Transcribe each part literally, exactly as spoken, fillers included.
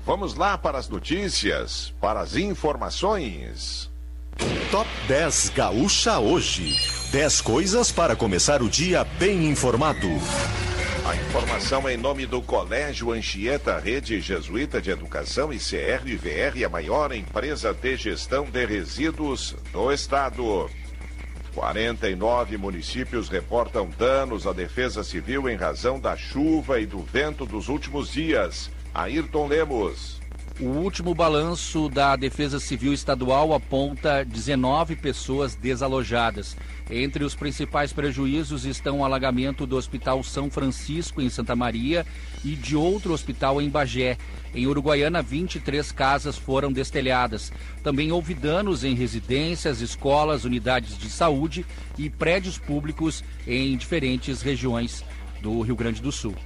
Vamos lá para as notícias, para as informações. Top dez Gaúcha hoje. dez coisas para começar o dia bem informado. A informação em nome do Colégio Anchieta, Rede Jesuíta de Educação e C R V R, a maior empresa de gestão de resíduos do estado. quarenta e nove municípios reportam danos à Defesa Civil em razão da chuva e do vento dos últimos dias. Ayrton Lemos. O último balanço da Defesa Civil Estadual aponta dezenove pessoas desalojadas. Entre os principais prejuízos estão o alagamento do Hospital São Francisco, em Santa Maria, e de outro hospital em Bagé. Em Uruguaiana, vinte e três casas foram destelhadas. Também houve danos em residências, escolas, unidades de saúde e prédios públicos em diferentes regiões do Rio Grande do Sul.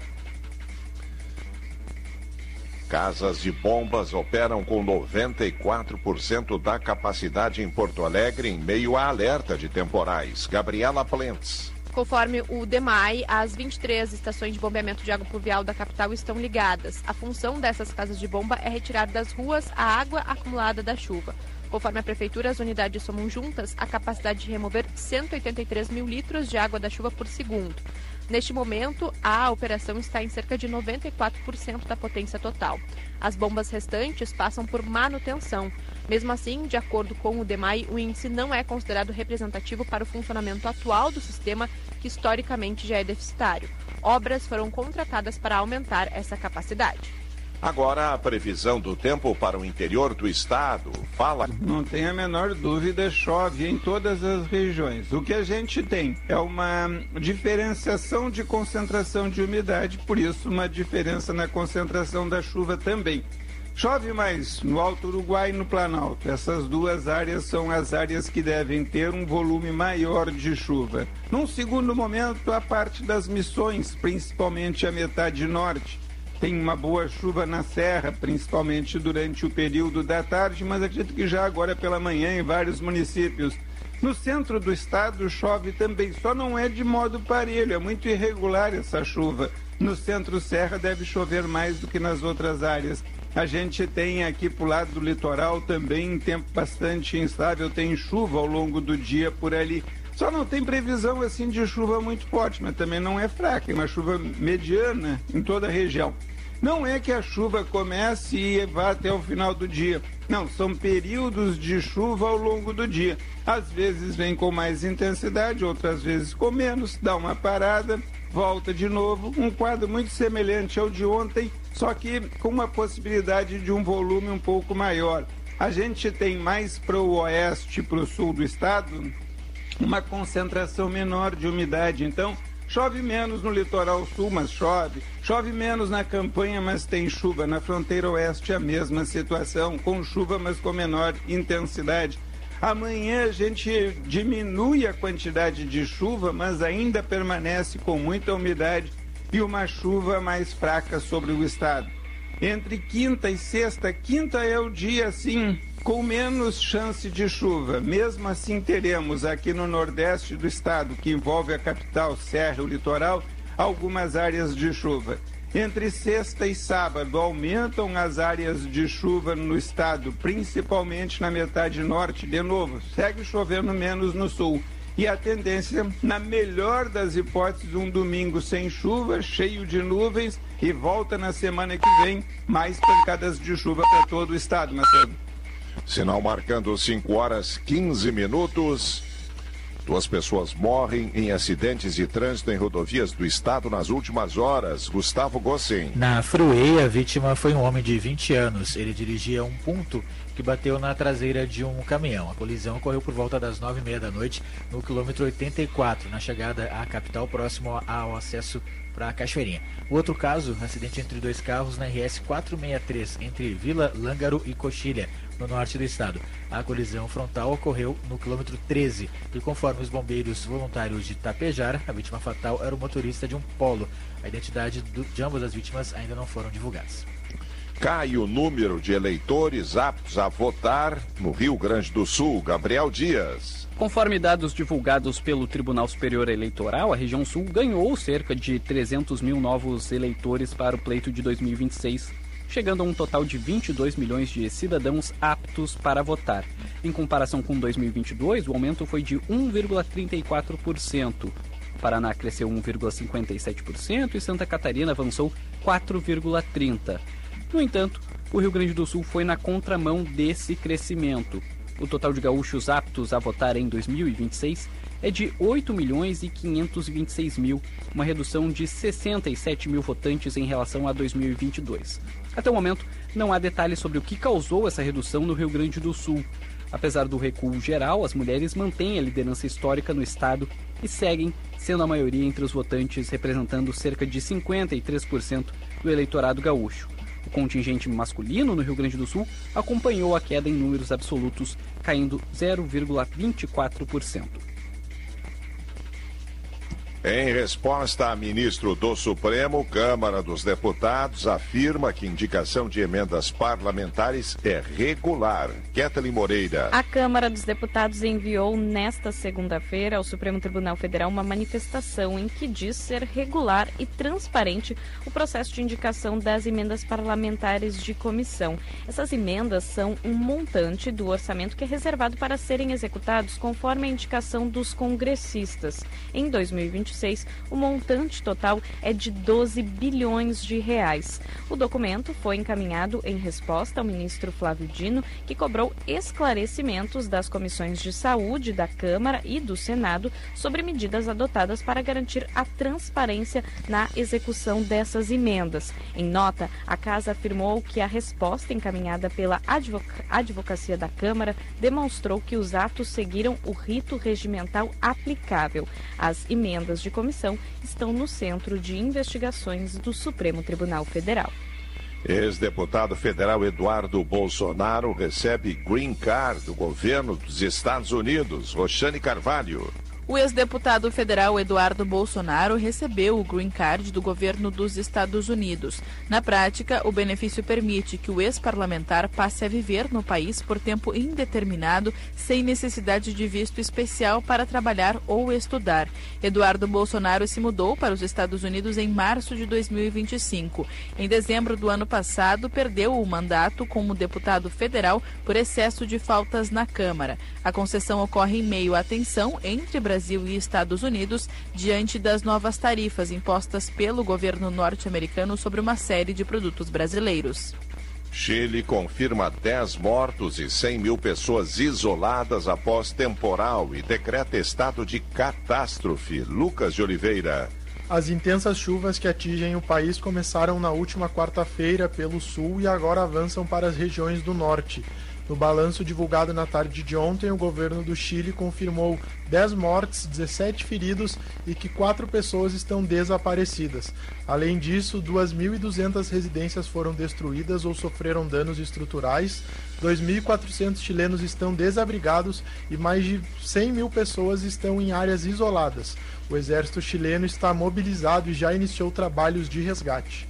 Casas de bombas operam com noventa e quatro por cento da capacidade em Porto Alegre em meio a alerta de temporais. Gabriela Plentes. Conforme o DEMAI, as vinte e três estações de bombeamento de água pluvial da capital estão ligadas. A função dessas casas de bomba é retirar das ruas a água acumulada da chuva. Conforme a Prefeitura, as unidades somam juntas a capacidade de remover cento e oitenta e três mil litros de água da chuva por segundo. Neste momento, a operação está em cerca de noventa e quatro por cento da potência total. As bombas restantes passam por manutenção. Mesmo assim, de acordo com o DEMAI, o índice não é considerado representativo para o funcionamento atual do sistema, que historicamente já é deficitário. Obras foram contratadas para aumentar essa capacidade. Agora a previsão do tempo para o interior do estado. Fala. Não tem a menor dúvida, chove em todas as regiões. O que a gente tem é uma diferenciação de concentração de umidade, por isso uma diferença na concentração da chuva também. Chove mais no Alto Uruguai e no Planalto. Essas duas áreas são as áreas que devem ter um volume maior de chuva. Num segundo momento, a parte das Missões, principalmente a metade norte. Tem uma boa chuva na serra, principalmente durante o período da tarde, mas acredito que já agora pela manhã em vários municípios. No centro do estado chove também, só não é de modo parelho, é muito irregular essa chuva. No centro-serra deve chover mais do que nas outras áreas. A gente tem aqui pro lado do litoral também um tempo bastante instável, tem chuva ao longo do dia por ali. Só não tem previsão assim de chuva muito forte, mas também não é fraca, é uma chuva mediana em toda a região. Não é que a chuva comece e vá até o final do dia. Não, são períodos de chuva ao longo do dia. Às vezes vem com mais intensidade, outras vezes com menos, dá uma parada, volta de novo. Um quadro muito semelhante ao de ontem, só que com uma possibilidade de um volume um pouco maior. A gente tem mais para o oeste e para o sul do estado uma concentração menor de umidade, então chove menos no litoral sul, mas chove. Chove menos na campanha, mas tem chuva. Na fronteira oeste a mesma situação, com chuva, mas com menor intensidade. Amanhã a gente diminui a quantidade de chuva, mas ainda permanece com muita umidade e uma chuva mais fraca sobre o estado. Entre quinta e sexta, quinta é o dia, assim, com menos chance de chuva. Mesmo assim, teremos aqui no nordeste do estado, que envolve a capital, serra e o litoral, algumas áreas de chuva. Entre sexta e sábado, aumentam as áreas de chuva no estado, principalmente na metade norte. De novo, segue chovendo menos no sul. E a tendência, na melhor das hipóteses, um domingo sem chuva, cheio de nuvens, e volta na semana que vem mais pancadas de chuva para todo o estado, Marcelo. Sinal marcando cinco horas quinze minutos. Duas pessoas morrem em acidentes de trânsito em rodovias do estado nas últimas horas. Gustavo Gossin. Na Fruei, a vítima foi um homem de vinte anos. Ele dirigia um ponto que bateu na traseira de um caminhão. A colisão ocorreu por volta das nove e meia da noite no quilômetro oitenta e quatro, na chegada à capital, próximo ao acesso para a Cachoeirinha. O outro caso, acidente entre dois carros na R S quatrocentos e sessenta e três, entre Vila Lângaro e Coxilha, no norte do estado. A colisão frontal ocorreu no quilômetro treze e, conforme os bombeiros voluntários de Tapejara, a vítima fatal era o motorista de um Polo. A identidade do, de ambas as vítimas ainda não foram divulgadas. Cai o número de eleitores aptos a votar no Rio Grande do Sul. Gabriel Dias. Conforme dados divulgados pelo Tribunal Superior Eleitoral, a região sul ganhou cerca de trezentos mil novos eleitores para o pleito de dois mil e vinte e seis. chegando a um total de vinte e dois milhões de cidadãos aptos para votar. Em comparação com dois mil e vinte e dois, o aumento foi de um vírgula trinta e quatro por cento. Paraná cresceu um vírgula cinquenta e sete por cento e Santa Catarina avançou quatro vírgula trinta por cento. No entanto, o Rio Grande do Sul foi na contramão desse crescimento. O total de gaúchos aptos a votar em dois mil e vinte e seis é de oito milhões e quinhentos e vinte e seis mil, uma redução de sessenta e sete mil votantes em relação a dois mil e vinte e dois. Até o momento, não há detalhes sobre o que causou essa redução no Rio Grande do Sul. Apesar do recuo geral, as mulheres mantêm a liderança histórica no estado e seguem sendo a maioria entre os votantes, representando cerca de cinquenta e três por cento do eleitorado gaúcho. O contingente masculino no Rio Grande do Sul acompanhou a queda em números absolutos, caindo zero vírgula vinte e quatro por cento. Em resposta a ministro do Supremo, Câmara dos Deputados afirma que indicação de emendas parlamentares é regular. Kathleen Moreira. A Câmara dos Deputados enviou nesta segunda-feira ao Supremo Tribunal Federal uma manifestação em que diz ser regular e transparente o processo de indicação das emendas parlamentares de comissão. Essas emendas são um montante do orçamento que é reservado para serem executados conforme a indicação dos congressistas. Em dois mil e vinte e seis, o montante total é de doze bilhões de reais. O documento foi encaminhado em resposta ao ministro Flávio Dino, que cobrou esclarecimentos das comissões de saúde da Câmara e do Senado sobre medidas adotadas para garantir a transparência na execução dessas emendas. Em nota, a Casa afirmou que a resposta encaminhada pela advoc- Advocacia da Câmara demonstrou que os atos seguiram o rito regimental aplicável. As emendas de comissão estão no Centro de Investigações do Supremo Tribunal Federal. Ex-deputado federal Eduardo Bolsonaro recebe Green Card do governo dos Estados Unidos. Roxane Carvalho. O ex-deputado federal Eduardo Bolsonaro recebeu o Green Card do governo dos Estados Unidos. Na prática, o benefício permite que o ex-parlamentar passe a viver no país por tempo indeterminado, sem necessidade de visto especial para trabalhar ou estudar. Eduardo Bolsonaro se mudou para os Estados Unidos em março de dois mil e vinte e cinco. Em dezembro do ano passado, perdeu o mandato como deputado federal por excesso de faltas na Câmara. A concessão ocorre em meio à tensão entre Brasil Brasil e Estados Unidos diante das novas tarifas impostas pelo governo norte-americano sobre uma série de produtos brasileiros. Chile confirma dez mortos e cem mil pessoas isoladas após temporal e decreta estado de catástrofe. Lucas de Oliveira. As intensas chuvas que atingem o país começaram na última quarta-feira pelo sul e agora avançam para as regiões do norte. No balanço divulgado na tarde de ontem, o governo do Chile confirmou dez mortes, dezessete feridos e que quatro pessoas estão desaparecidas. Além disso, duas mil e duzentas residências foram destruídas ou sofreram danos estruturais, dois mil e quatrocentos chilenos estão desabrigados e mais de cem mil pessoas estão em áreas isoladas. O exército chileno está mobilizado e já iniciou trabalhos de resgate.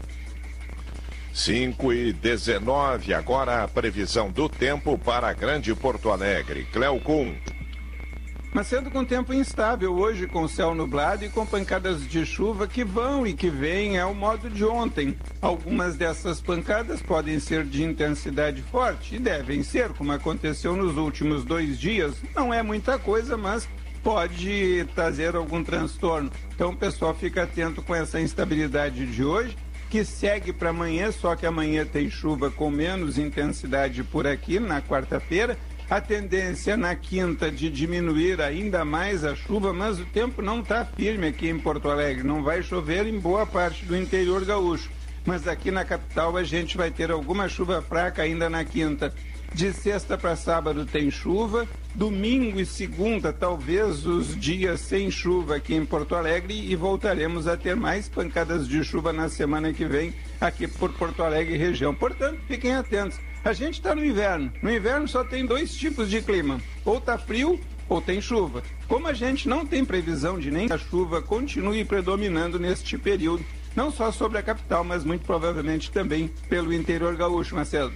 cinco e dezenove, agora a previsão do tempo para a Grande Porto Alegre. Cléo Kuhn. Macedo com tempo instável hoje, com céu nublado e com pancadas de chuva que vão e que vêm, é o modo de ontem. Algumas dessas pancadas podem ser de intensidade forte e devem ser, como aconteceu nos últimos dois dias. Não é muita coisa, mas pode trazer algum transtorno. Então o pessoal fica atento com essa instabilidade de hoje, que segue para amanhã, só que amanhã tem chuva com menos intensidade por aqui, na quarta-feira. A tendência na quinta de diminuir ainda mais a chuva, mas o tempo não está firme aqui em Porto Alegre. Não vai chover em boa parte do interior gaúcho, mas aqui na capital a gente vai ter alguma chuva fraca ainda na quinta. De sexta para sábado tem chuva, domingo e segunda talvez os dias sem chuva aqui em Porto Alegre e voltaremos a ter mais pancadas de chuva na semana que vem aqui por Porto Alegre e região. Portanto, fiquem atentos. A gente está no inverno. No inverno só tem dois tipos de clima. Ou está frio ou tem chuva. Como a gente não tem previsão de nem que a chuva continue predominando neste período, não só sobre a capital, mas muito provavelmente também pelo interior gaúcho, Marcelo.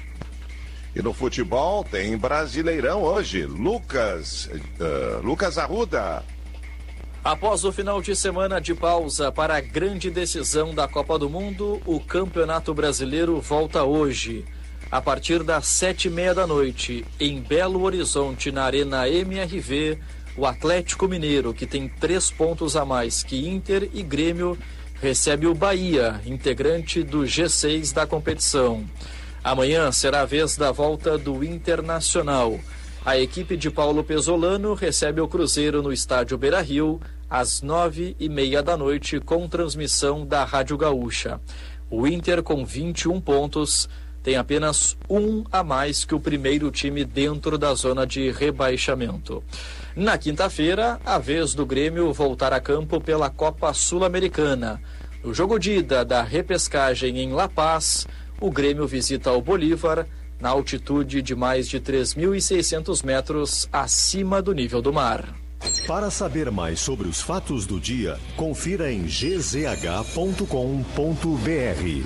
E no futebol tem Brasileirão hoje. Lucas, uh, Lucas Arruda. Após o final de semana de pausa para a grande decisão da Copa do Mundo, o Campeonato Brasileiro volta hoje. A partir das sete e meia da noite, em Belo Horizonte, na Arena M R V, o Atlético Mineiro, que tem três pontos a mais que Inter e Grêmio, recebe o Bahia, integrante do G seis da competição. Amanhã será a vez da volta do Internacional. A equipe de Paulo Pesolano recebe o Cruzeiro no estádio Beira-Rio às nove e meia da noite com transmissão da Rádio Gaúcha. O Inter, com vinte e um pontos, tem apenas um a mais que o primeiro time dentro da zona de rebaixamento. Na quinta-feira, a vez do Grêmio voltar a campo pela Copa Sul-Americana. No jogo de ida da repescagem em La Paz, o Grêmio visita o Bolívar na altitude de mais de três mil e seiscentos metros acima do nível do mar. Para saber mais sobre os fatos do dia, confira em g z h ponto com ponto b r.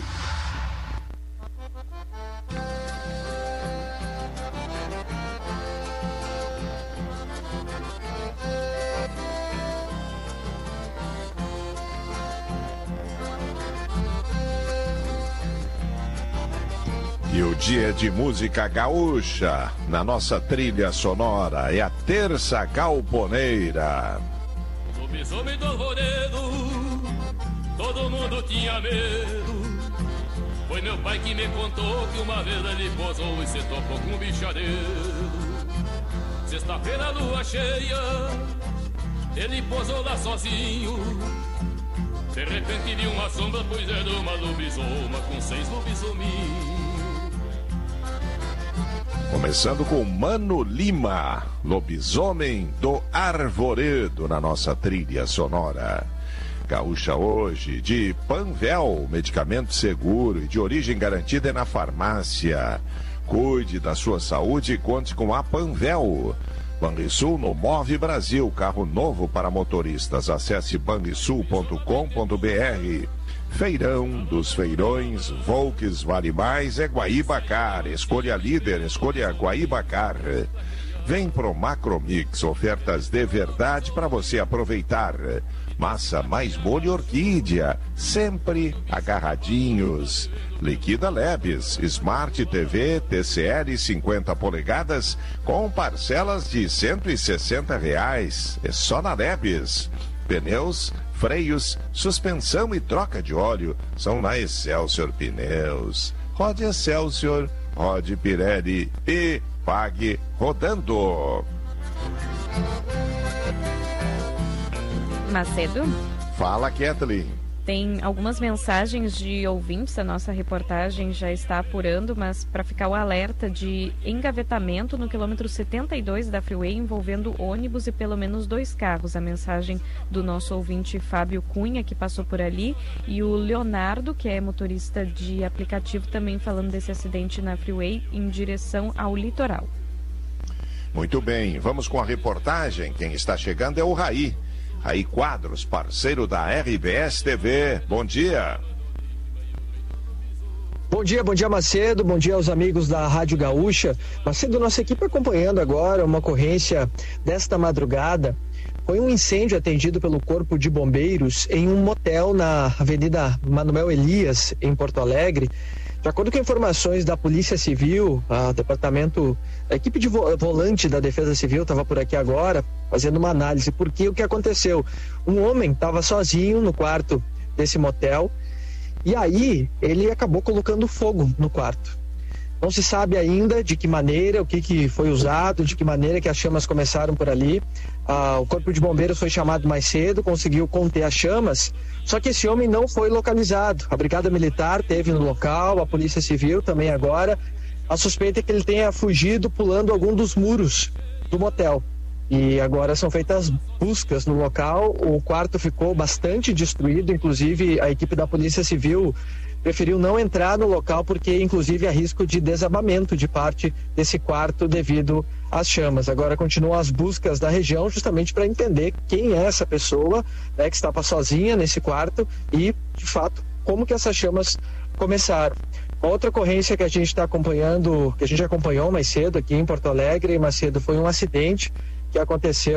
E o dia de música gaúcha na nossa trilha sonora é a Terça Galponeira. Lobisomem do Alvoredo, todo mundo tinha medo. Foi meu pai que me contou que uma vez ele posou e se topou com um bichareiro. Sexta-feira, lua cheia, ele posou lá sozinho. De repente viu uma sombra, pois era uma lobisoma com seis lobisominhos. Começando com Mano Lima, Lobisomem do Arvoredo, na nossa trilha sonora. Gaúcha hoje, de Panvel, medicamento seguro e de origem garantida é na farmácia. Cuide da sua saúde e conte com a Panvel. Banrisul no Move Brasil, carro novo para motoristas. Acesse banrisul ponto com ponto b r. Feirão dos Feirões, Volks Vale Mais é Guaíbacar. Escolha líder, escolha Guaíbacar. Vem pro Macromix, ofertas de verdade para você aproveitar. Massa mais molho orquídea, sempre agarradinhos. Liquida Lebes, Smart T V T C L cinquenta polegadas com parcelas de cento e sessenta reais. É só na Lebes. Pneus, freios, suspensão e troca de óleo são na Excelsior Pneus. Rode Excelsior, rode Pirelli e pague rodando. Macedo? Fala, Kathleen. Tem algumas mensagens de ouvintes, a nossa reportagem já está apurando, mas para ficar o alerta de engavetamento no quilômetro setenta e dois da Freeway envolvendo ônibus e pelo menos dois carros. A mensagem do nosso ouvinte Fábio Cunha, que passou por ali, e o Leonardo, que é motorista de aplicativo, também falando desse acidente na Freeway em direção ao litoral. Muito bem, vamos com a reportagem. Quem está chegando é o Raí. Raí Quadros, parceiro da R B S T V. Bom dia. Bom dia, bom dia Macedo, bom dia aos amigos da Rádio Gaúcha. Macedo, nossa equipe acompanhando agora uma ocorrência desta madrugada. Foi um incêndio atendido pelo Corpo de Bombeiros em um motel na Avenida Manuel Elias, em Porto Alegre. De acordo com informações da Polícia Civil, a departamento, a equipe de volante da Defesa Civil estava por aqui agora, fazendo uma análise, porque o que aconteceu? Um homem estava sozinho no quarto desse motel, e aí ele acabou colocando fogo no quarto. Não se sabe ainda de que maneira, o que, que foi usado, de que maneira que as chamas começaram por ali. Ah, o Corpo de Bombeiros foi chamado mais cedo, conseguiu conter as chamas, só que esse homem não foi localizado. A Brigada Militar esteve no local, a Polícia Civil também agora. A suspeita é que ele tenha fugido pulando algum dos muros do motel. E agora são feitas buscas no local. O quarto ficou bastante destruído, inclusive a equipe da Polícia Civil preferiu não entrar no local porque inclusive há risco de desabamento de parte desse quarto devido às chamas. Agora continuam as buscas da região justamente para entender quem é essa pessoa, né, que estava sozinha nesse quarto e, de fato, como que essas chamas começaram. Outra ocorrência que a gente está acompanhando, que a gente acompanhou mais cedo aqui em Porto Alegre, mais cedo, foi um acidente que aconteceu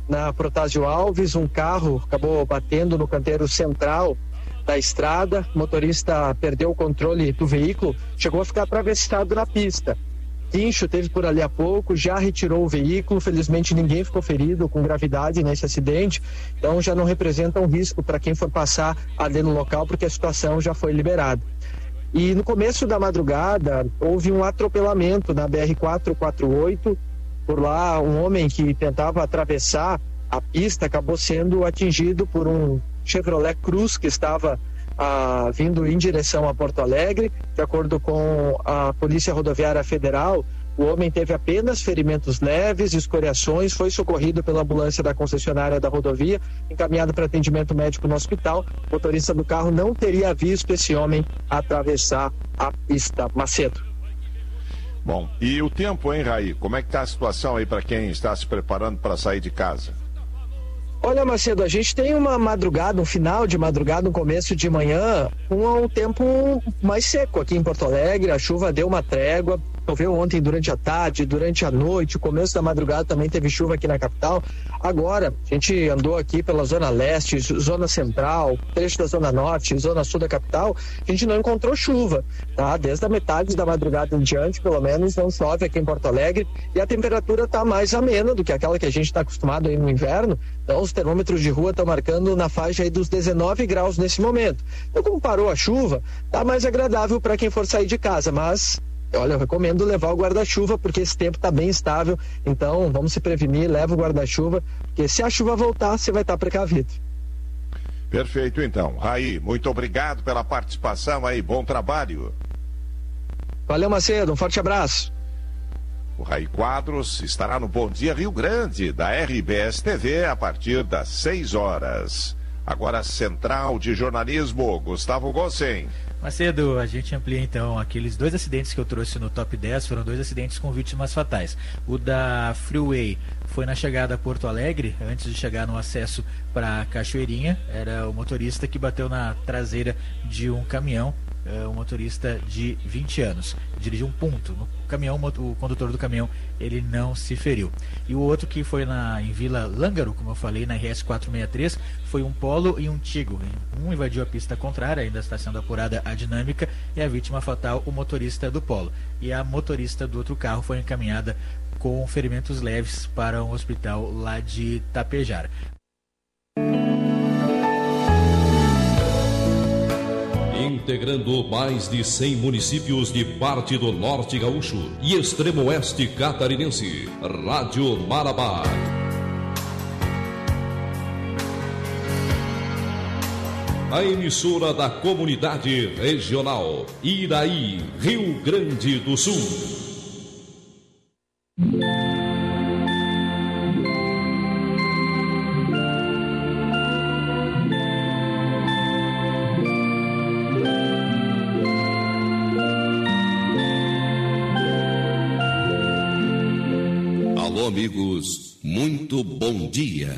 na Protásio Alves, um carro acabou batendo no canteiro central da estrada, o motorista perdeu o controle do veículo, chegou a ficar atravessado na pista. Guincho teve por ali há pouco, já retirou o veículo, felizmente ninguém ficou ferido com gravidade nesse acidente, então já não representa um risco para quem for passar ali no local, porque a situação já foi liberada. E no começo da madrugada houve um atropelamento na B R quatrocentos e quarenta e oito, por lá um homem que tentava atravessar a pista acabou sendo atingido por um Chevrolet Cruz que estava Ah, vindo em direção a Porto Alegre. De acordo com a Polícia Rodoviária Federal, o homem teve apenas ferimentos leves, escoriações, foi socorrido pela ambulância da concessionária da rodovia, encaminhado para atendimento médico no hospital. O motorista do carro não teria visto esse homem atravessar a pista. Macedo. Bom, e o tempo, hein, Raí? Como é que está a situação aí para quem está se preparando para sair de casa? Olha, Macedo, a gente tem uma madrugada, um final de madrugada, um começo de manhã, com um tempo mais seco aqui em Porto Alegre. A chuva deu uma trégua, choveu ontem durante a tarde, durante a noite, o começo da madrugada também teve chuva aqui na capital. Agora, a gente andou aqui pela zona leste, zona central, trecho da zona norte, zona sul da capital, a gente não encontrou chuva, tá? Desde a metade da madrugada em diante, pelo menos, não chove aqui em Porto Alegre e a temperatura está mais amena do que aquela que a gente está acostumado aí no inverno. Então, os termômetros de rua estão marcando na faixa aí dos dezenove graus nesse momento. Então, como parou a chuva, tá mais agradável para quem for sair de casa, mas olha, eu recomendo levar o guarda-chuva, porque esse tempo está bem estável, então vamos se prevenir, leva o guarda-chuva, porque se a chuva voltar, você vai estar precavido. Perfeito, então. Raí, muito obrigado pela participação aí, bom trabalho. Valeu, Macedo, um forte abraço. O Raí Quadros estará no Bom Dia Rio Grande, da R B S T V, a partir das seis horas. Agora, Central de Jornalismo, Gustavo Gossen. Macedo, a gente amplia então aqueles dois acidentes que eu trouxe no top dez, foram dois acidentes com vítimas fatais. O da Freeway foi na chegada a Porto Alegre, antes de chegar no acesso para Cachoeirinha, era o motorista que bateu na traseira de um caminhão, um motorista de vinte anos, dirigiu um ponto no caminhão, o condutor do caminhão ele não se feriu. E o outro que foi na, em Vila Lângaro, como eu falei, na R S quatrocentos e sessenta e três, foi um Polo e um Tigo. Um invadiu a pista contrária, ainda está sendo apurada a dinâmica, e a vítima fatal, o motorista do Polo. E a motorista do outro carro foi encaminhada com ferimentos leves para um hospital lá de Tapejara. Integrando mais de cem municípios de parte do Norte Gaúcho e Extremo Oeste Catarinense, Rádio Marabá. A emissora da comunidade regional, Iraí, Rio Grande do Sul. Alô, amigos, muito bom dia.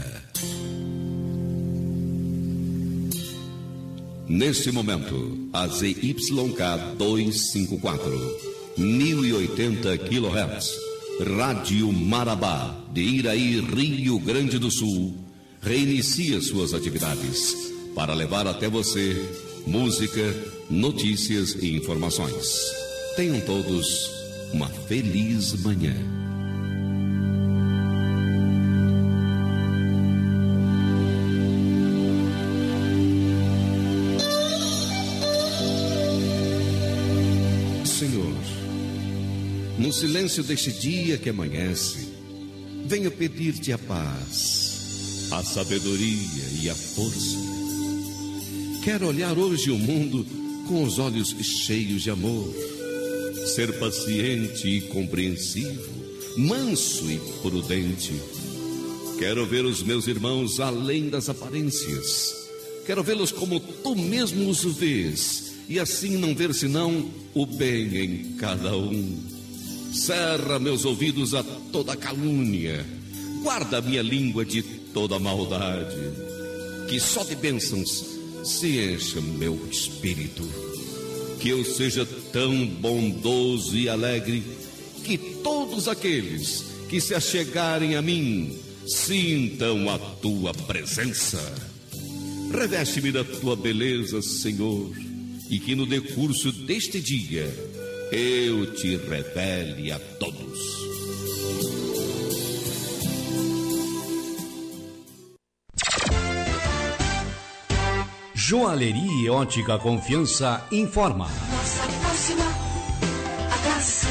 Neste momento, a Z Y K duzentos e cinquenta e quatro, mil e oitenta quilohertz, Rádio Marabá, de Iraí, Rio Grande do Sul, reinicia suas atividades para levar até você música, notícias e informações. Tenham todos uma feliz manhã. No silêncio deste dia que amanhece, venho pedir-te a paz, a sabedoria e a força. Quero olhar hoje o mundo com os olhos cheios de amor, ser paciente e compreensivo, manso e prudente. Quero ver os meus irmãos além das aparências. Quero vê-los como tu mesmo os vês, e assim não ver senão o bem em cada um. Cerra meus ouvidos a toda calúnia, guarda minha língua de toda maldade, que só de bênçãos se encha meu espírito, que eu seja tão bondoso e alegre, que todos aqueles que se achegarem a mim sintam a tua presença. Reveste-me da tua beleza, Senhor, e que no decurso deste dia eu te revele a todos. Joalheria e Ótica Confiança informa. Nossa próxima atração.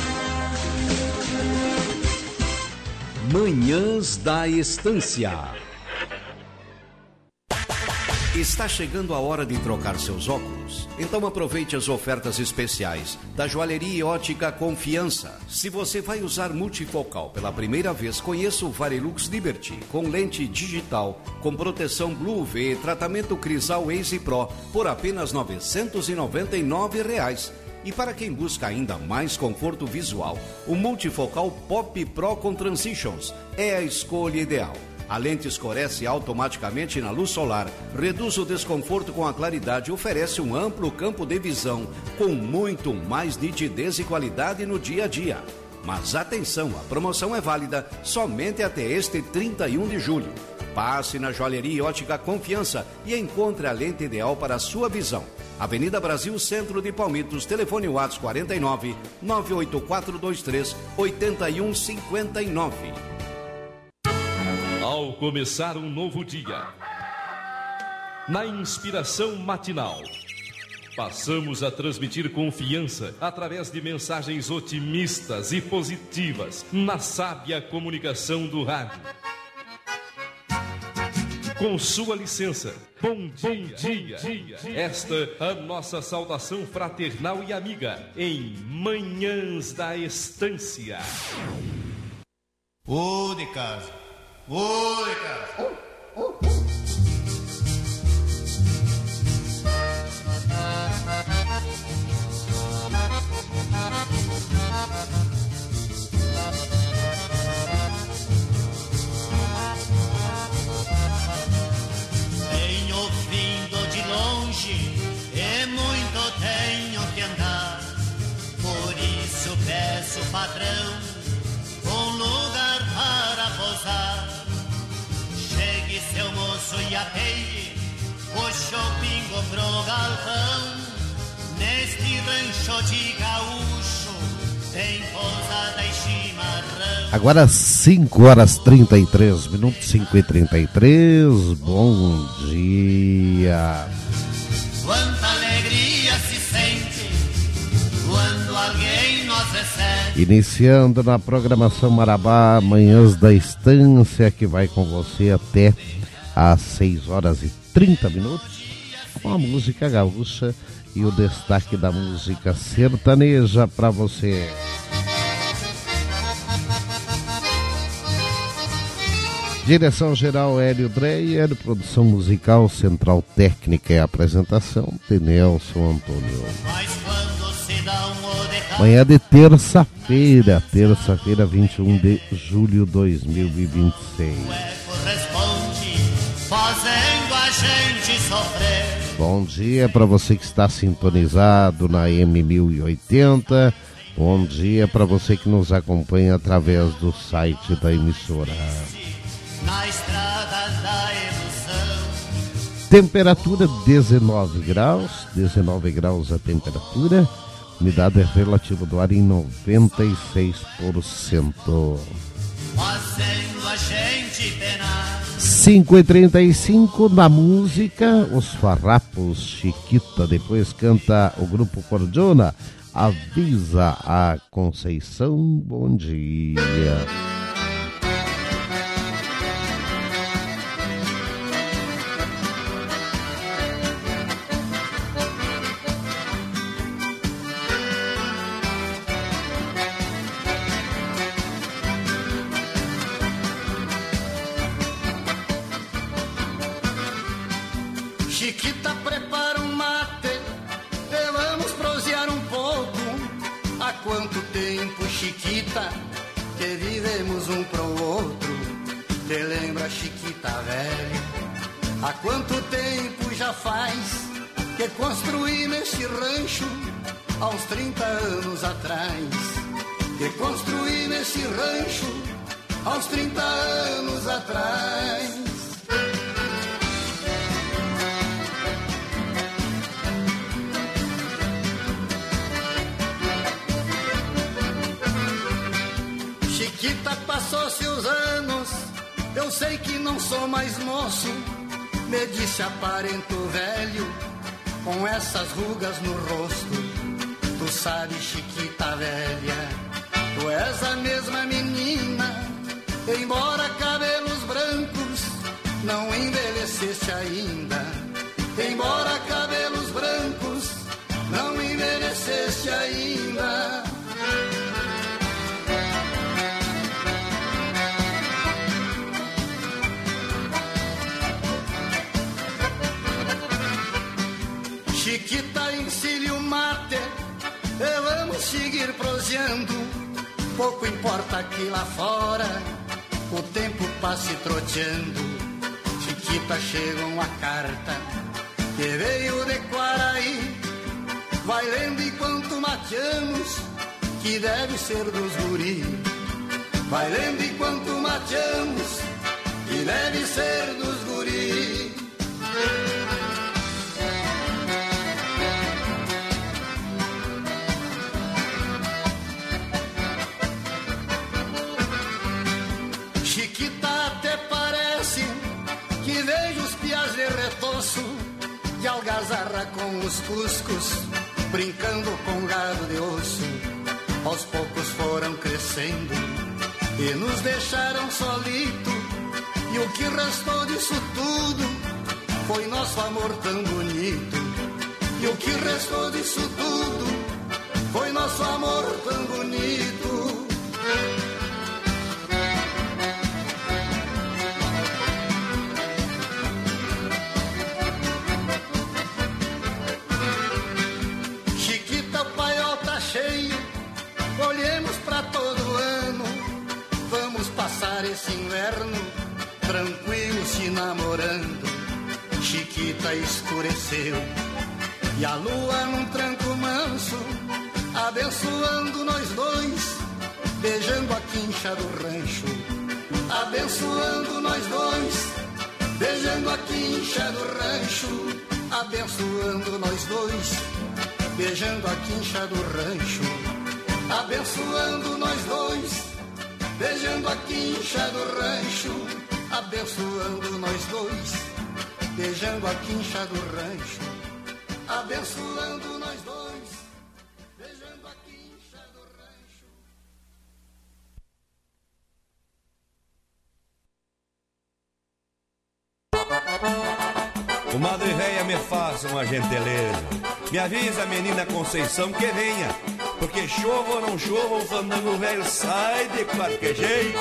Manhãs da Estância. Está chegando a hora de trocar seus óculos? Então aproveite as ofertas especiais da Joalheria e Ótica Confiança. Se você vai usar multifocal pela primeira vez, conheça o Varilux Liberty com lente digital, com proteção Blue U V e tratamento Crisal Ace Pro por apenas novecentos e noventa e nove reais. E para quem busca ainda mais conforto visual, o multifocal Pop Pro com Transitions é a escolha ideal. A lente escurece automaticamente na luz solar, reduz o desconforto com a claridade e oferece um amplo campo de visão com muito mais nitidez e qualidade no dia a dia. Mas atenção, a promoção é válida somente até este trinta e um de julho. Passe na Joalheria e Ótica Confiança e encontre a lente ideal para a sua visão. Avenida Brasil, Centro de Palmitos, telefone WhatsApp quarenta e nove, nove oito quatro dois três, oito um cinco nove. Ao começar um novo dia, na inspiração matinal, passamos a transmitir confiança através de mensagens otimistas e positivas na sábia comunicação do rádio. Com sua licença, bom dia, bom dia. Esta a nossa saudação fraternal e amiga em Manhãs da Estância. Ô de casa, ô de casa. Tenho vindo de longe e muito tenho que andar, por isso peço, patrão, um lugar para pousar. Chegue, seu moço, e apeie o shopping pro galpão. Neste rancho de gaúcho tem pousada e chimarrão. Agora cinco horas trinta e três minutos, cinco e trinta e três. Bom dia. Quanta alegria se sente quando alguém nos recebe. Iniciando na programação Marabá, Manhãs da Estância, que vai com você até às seis horas e trinta minutos, com a música gaúcha e o destaque da música sertaneja para você. Direção geral Hélio Dreyer, produção musical, central técnica e apresentação de Nelson Antônio. Manhã de terça-feira, terça-feira, vinte e um de julho de dois mil e vinte e seis. Fazendo a gente sofrer. Bom dia para você que está sintonizado na M mil e oitenta. Bom dia para você que nos acompanha através do site da emissora. Na estrada da emoção. Temperatura dezenove graus, dezenove graus a temperatura. Umidade relativa do ar em noventa e seis por cento. Fazendo a gente penar. cinco e trinta e cinco na música, os Farrapos, Chiquita. Depois canta o grupo Cordiona, Avisa a Conceição. Bom dia. Chiquita, prepara um mate e vamos prosear um pouco. Há quanto tempo, Chiquita, que vivemos um pro outro? Te lembra, Chiquita velha? Há quanto tempo já faz que construímos esse rancho? Há uns trinta anos atrás que construímos esse rancho. há uns trinta anos atrás. Chiquita, passou-se os anos, eu sei que não sou mais moço, me disse aparento velho, com essas rugas no rosto. Tu sabes, Chiquita velha, tu és a mesma menina, embora cabelos brancos, não envelheceste ainda. Embora cabelos brancos, não envelheceste ainda. Chiquita, encilha o mate, e vamos seguir proseando. Pouco importa que lá fora o tempo passe troteando. Chiquita, chega uma carta que veio de Quaraí. Vai lendo enquanto mateamos, que deve ser dos guri. Vai lendo enquanto mateamos, que deve ser dos guri. Chiquita, até parece que vejo os piás de retoço, de algazarra com os cuscos, brincando com gado de osso. Aos poucos foram crescendo e nos deixaram solito, e o que restou disso tudo foi nosso amor tão bonito. E o que restou disso tudo foi nosso amor tão bonito. Cheio, colhemos pra todo ano. Vamos passar esse inverno tranquilo se namorando. Chiquita, escureceu e a lua num tranco manso, abençoando nós dois, beijando a quincha do rancho. Abençoando nós dois, beijando a quincha do rancho. Abençoando nós dois, beijando a quincha do rancho. Abençoando nós dois, beijando a quincha do rancho. Abençoando nós dois, beijando a quincha do rancho. Abençoando nós dois, beijando a quincha do rancho. O Madre Véia me faça uma gentileza, me avisa a menina Conceição que venha, porque chova ou não chova, o fandango velho sai de qualquer jeito.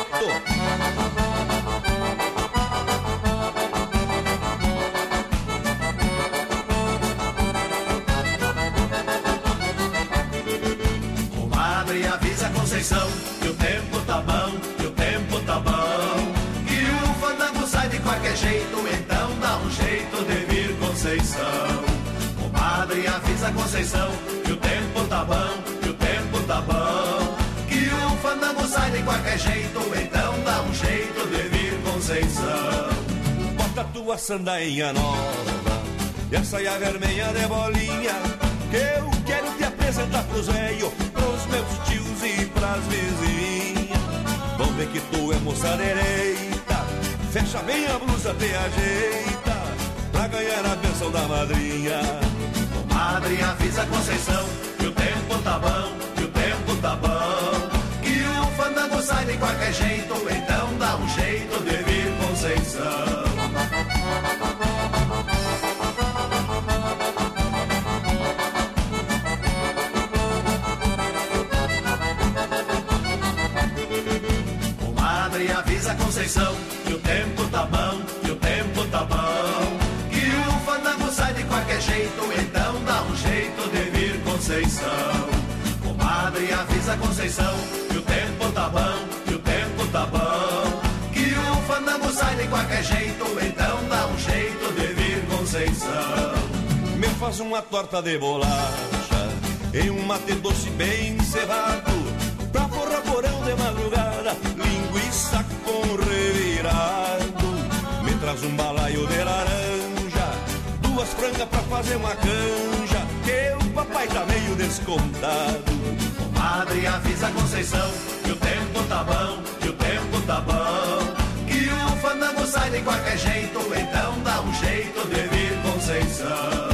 Comadre, avisa a Conceição que o tempo tá bom, que o tempo tá bom, que o fandango sai de qualquer jeito, então dá um jeito de vir, Conceição. Comadre, avisa a Conceição que o tempo tá bom, que o tempo tá bom, que o fandango sai de qualquer jeito, então dá um jeito de vir, Conceição. Bota a tua sandainha nova e a saia vermelha de bolinha, que eu quero te apresentar pros velhos, pros meus tios e pras vizinhas. Vão ver que tu é moça direita, fecha bem a blusa, te ajeita, pra ganhar a bênção da madrinha. Comadre, avisa a Conceição que o tempo tá bom, que o tempo tá bom, que o fandango sai de qualquer jeito, então dá um jeito de vir, Conceição. Comadre, avisa a Conceição que o tempo tá bom, que o tempo tá bom, que o fandango sai de qualquer jeito, então dá um jeito de vir, Conceição. Comadre, avisa a Conceição que o tempo tá bom, que o tempo tá bom, que o fandango sai de qualquer jeito, então dá um jeito de vir, Conceição. Me faz uma torta de bolacha e um mate doce bem cevado, pra forrar porão de madrugada, linguiça franga pra fazer uma canja, que o papai tá meio descontado. Comadre, avisa a Conceição que o tempo tá bom, que o tempo tá bom, que o fandango sai de qualquer jeito, então dá um jeito de vir, Conceição.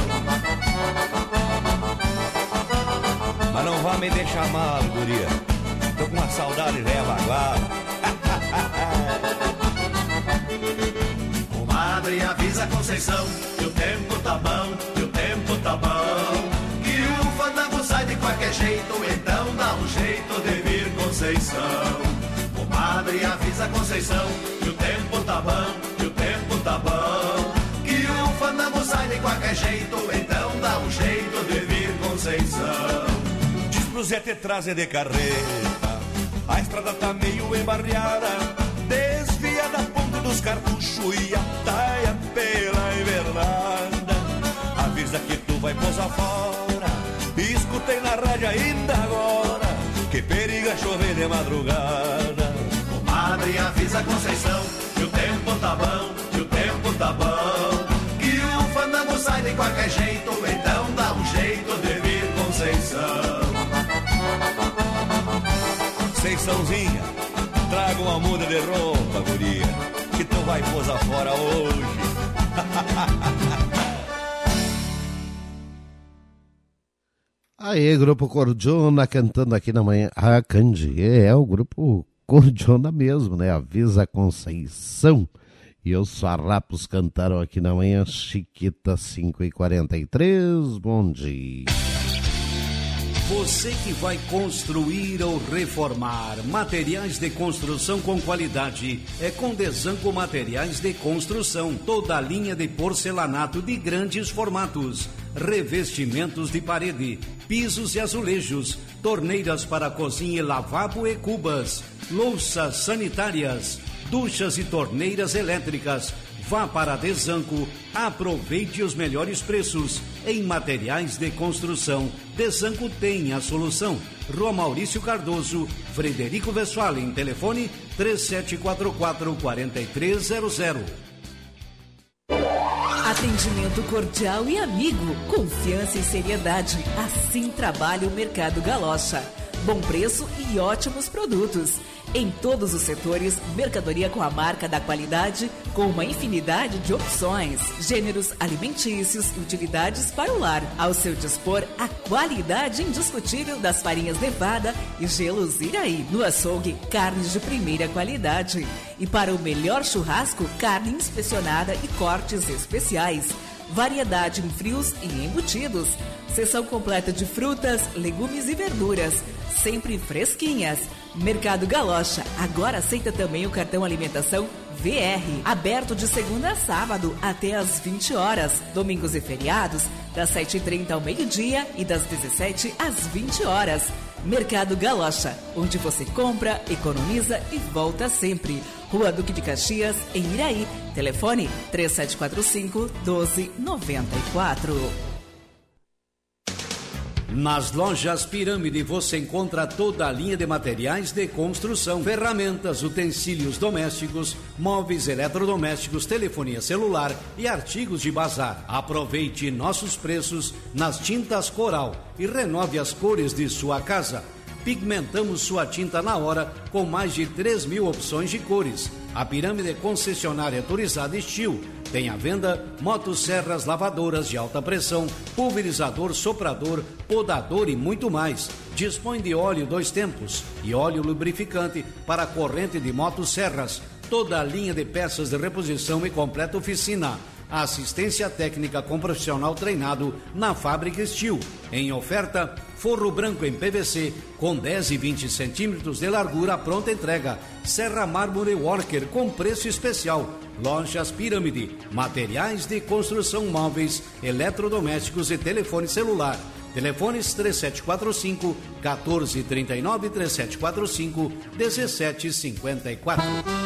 Mas não vá me deixar mal, guria, tô com uma saudade velha baguala. Comadre, avisa a Conceição que o tempo tá bom, que o tempo tá bom, que o fandango sai de qualquer jeito, então dá um jeito de vir, Conceição. Comadre, avisa a Conceição que o tempo tá bom, que o tempo tá bom, que o fandango sai de qualquer jeito, então dá um jeito de vir, Conceição. Diz pro Zé te trazer de carreta, a estrada tá meio embarreada, desvia da ponta dos cartuchos e ataia pela invernada. Avisa que tu vai posar fora, escutei na rádio ainda agora, que periga chover de madrugada. Comadre, avisa a Conceição que o tempo tá bom, que o tempo tá bom, que o fandango sai de qualquer jeito, então dá um jeito de vir, Conceição. Conceiçãozinha, traga uma muda de roupa, guria, que tu vai posar fora hoje. Aí, grupo Cordiona cantando aqui na manhã. Ah, Candiê, é o grupo Cordiona mesmo, né? Avisa a Conceição. E os farrapos cantaram aqui na manhã. Chiquita cinco e quarenta e três, bom dia. Você que vai construir ou reformar, materiais de construção com qualidade, é com Desanco Materiais de Construção. Toda a linha de porcelanato de grandes formatos, revestimentos de parede, pisos e azulejos, torneiras para cozinha, lavabo e cubas, louças sanitárias, duchas e torneiras elétricas. Vá para Desanco, aproveite os melhores preços em materiais de construção. Desanco tem a solução. Rua Maurício Cardoso, Frederico Westphalen, telefone três sete quatro quatro, quatro três zero zero. Atendimento cordial e amigo, confiança e seriedade. Assim trabalha o Mercado Galocha. Bom preço e ótimos produtos. Em todos os setores, mercadoria com a marca da qualidade, com uma infinidade de opções, gêneros alimentícios e utilidades para o lar. Ao seu dispor, a qualidade indiscutível das farinhas Nevada e gelos Iraí. No açougue, carnes de primeira qualidade. E para o melhor churrasco, carne inspecionada e cortes especiais. Variedade em frios e embutidos. Seção completa de frutas, legumes e verduras, sempre fresquinhas. Mercado Galocha agora aceita também o cartão alimentação V R, aberto de segunda a sábado até às vinte horas, domingos e feriados das sete e trinta ao meio-dia e das dezessete às vinte horas. Mercado Galocha, onde você compra, economiza e volta sempre. Rua Duque de Caxias, em Iraí. Telefone três sete quatro cinco, um dois nove quatro. Nas lojas Pirâmide você encontra toda a linha de materiais de construção, ferramentas, utensílios domésticos, móveis eletrodomésticos, telefonia celular e artigos de bazar. Aproveite nossos preços nas tintas Coral e renove as cores de sua casa. Pigmentamos sua tinta na hora com mais de três mil opções de cores. A Pirâmide concessionária autorizada Estil tem à venda motosserras, lavadoras de alta pressão, pulverizador, soprador, podador e muito mais. Dispõe de óleo dois tempos e óleo lubrificante para corrente de motosserras. Toda a linha de peças de reposição e completa oficina. Assistência técnica com profissional treinado na Fábrica Estil. Em oferta, forro branco em P V C com dez e vinte centímetros de largura, pronta entrega. Serra Mármore Worker com preço especial. Lojas Pirâmide, materiais de construção móveis, eletrodomésticos e telefone celular. Telefones três sete quatro cinco, um quatro três nove, três sete quatro cinco, um sete cinco quatro.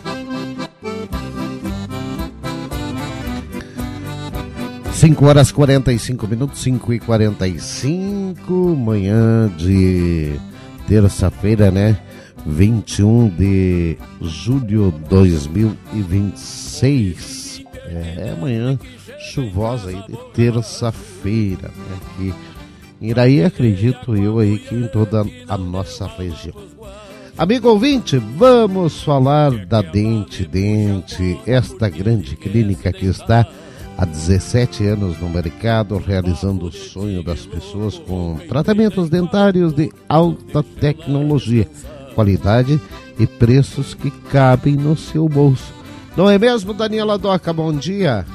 cinco horas e quarenta e cinco minutos, cinco e quarenta e cinco, manhã de terça-feira, né? vinte e um de julho de dois mil e vinte e seis. É, amanhã chuvosa aí de terça-feira, né? Aqui em Iraí, acredito eu aí que em toda a nossa região. Amigo ouvinte, vamos falar da Dente Dente, esta grande clínica que está há dezessete anos no mercado, realizando o sonho das pessoas com tratamentos dentários de alta tecnologia, qualidade e preços que cabem no seu bolso. Não é mesmo, Daniela Doca? Bom dia.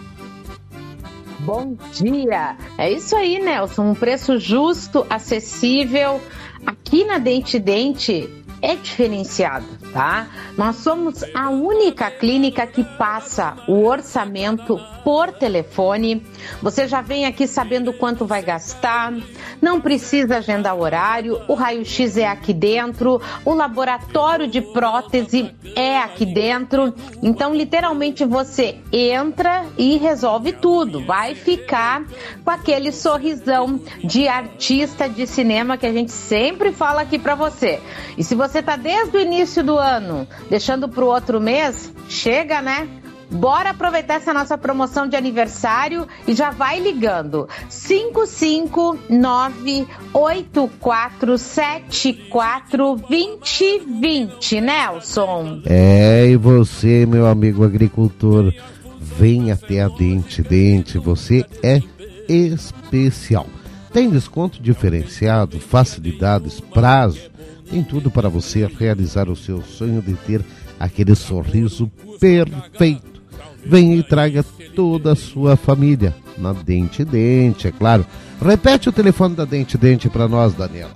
Bom dia. É isso aí, Nelson. Um preço justo, acessível. Aqui na Dente Dente é diferenciado, tá? Nós somos a única clínica que passa o orçamento por telefone. Você já vem aqui sabendo quanto vai gastar, não precisa agendar horário, o raio-x é aqui dentro, o laboratório de prótese é aqui dentro. Então, literalmente, você entra e resolve tudo. Vai ficar com aquele sorrisão de artista de cinema que a gente sempre fala aqui pra você. E se você tá desde o início do ano deixando pro outro mês, chega, né? Bora aproveitar essa nossa promoção de aniversário e já vai ligando. cinco cinco nove oito quatro sete quatro dois zero dois zero, Nelson. É, e você, meu amigo agricultor, vem até a Dente Dente, você é especial. Tem desconto diferenciado, facilidades, prazo, tem tudo para você realizar o seu sonho de ter aquele sorriso perfeito. Venha e traga toda a sua família na Dente Dente, é claro. Repete o telefone da Dente Dente para nós, Daniela.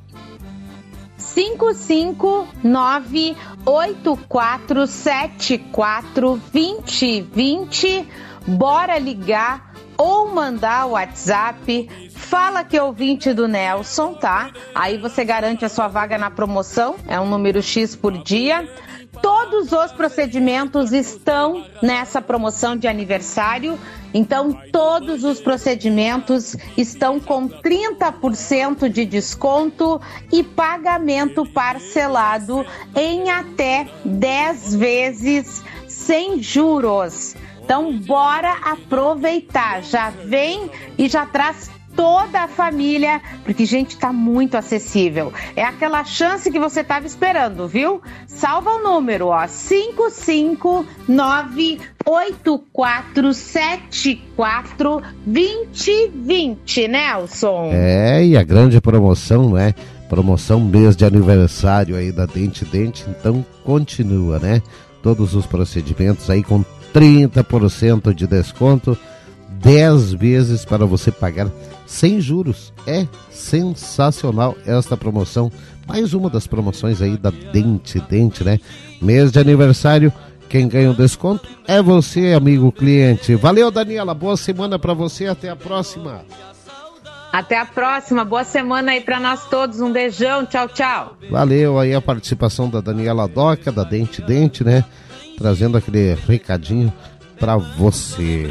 cinco cinco nove oito quatro sete quatro dois zero dois zero. Bora ligar ou mandar o WhatsApp. Fala que é ouvinte do Nelson, tá? Aí você garante a sua vaga na promoção. É um número X por dia. Todos os procedimentos estão nessa promoção de aniversário, então todos os procedimentos estão com trinta por cento de desconto e pagamento parcelado em até dez vezes sem juros. Então bora aproveitar, já vem e já traz toda a família, porque, gente, tá muito acessível. É aquela chance que você tava esperando, viu? Salva o número, ó, cinco cinco nove oito quatro sete quatro dois zero dois zero, Nelson. É, e a grande promoção, né? Promoção mês de aniversário aí da Dente Dente, então continua, né? Todos os procedimentos aí com trinta por cento de desconto, dez vezes para você pagar sem juros. É sensacional esta promoção. Mais uma das promoções aí da Dente Dente, né? Mês de aniversário, quem ganha o desconto é você, amigo cliente. Valeu, Daniela. Boa semana para você. Até a próxima. Até a próxima. Boa semana aí para nós todos. Um beijão. Tchau, tchau. Valeu aí a participação da Daniela Doca, da Dente Dente, né? Trazendo aquele recadinho para você.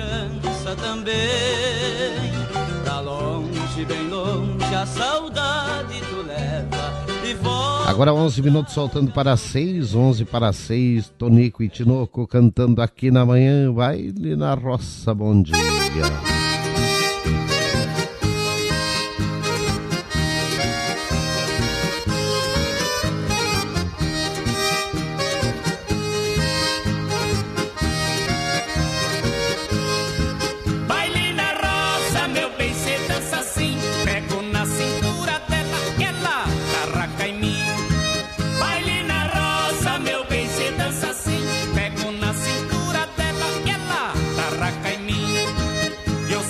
Bem longe a saudade tu leva e volta. Agora onze minutos soltando para seis, onze para seis, Tonico e Tinoco cantando aqui na manhã, baile na roça, bom dia. Eu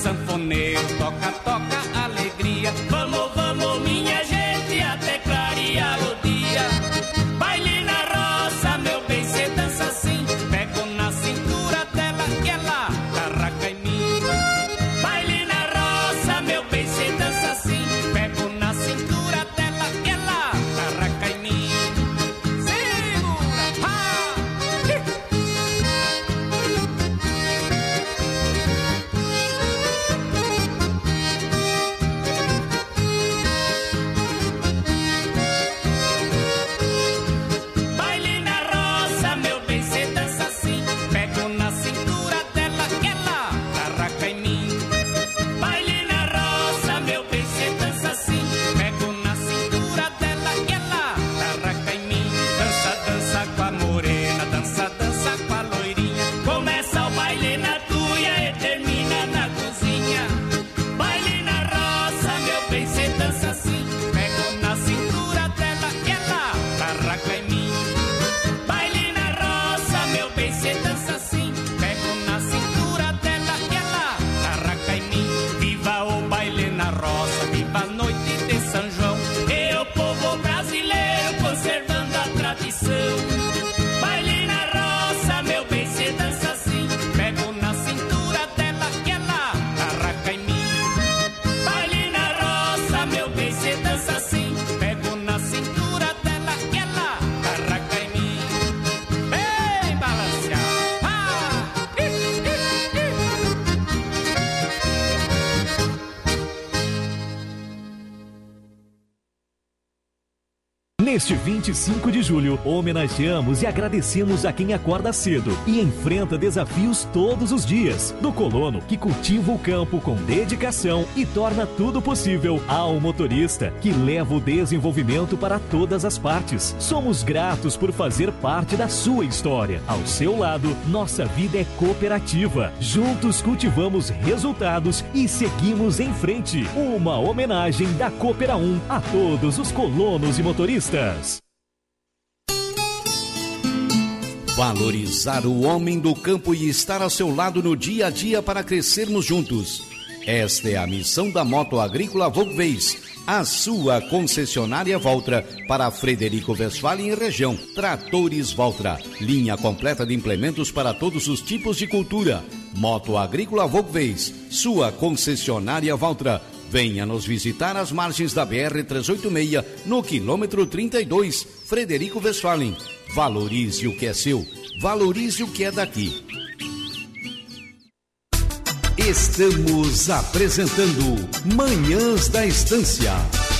Neste vinte e cinco de julho, homenageamos e agradecemos a quem acorda cedo e enfrenta desafios todos os dias. Do colono que cultiva o campo com dedicação e torna tudo possível, ao motorista que leva o desenvolvimento para todas as partes. Somos gratos por fazer parte da sua história. Ao seu lado, nossa vida é cooperativa. Juntos cultivamos resultados e seguimos em frente. Uma homenagem da Coopera um a todos os colonos e motoristas. Valorizar o homem do campo e estar ao seu lado no dia a dia para crescermos juntos. Esta é a missão da Moto Agrícola Volkswagen, a sua concessionária Valtra para Frederico Westphalen e região. Tratores Valtra, linha completa de implementos para todos os tipos de cultura. Moto Agrícola Volkswagen, sua concessionária Valtra. Venha nos visitar às margens da B R trezentos e oitenta e seis, no quilômetro trinta e dois, Frederico Westphalen. Valorize o que é seu, valorize o que é daqui. Estamos apresentando Manhãs da Estância.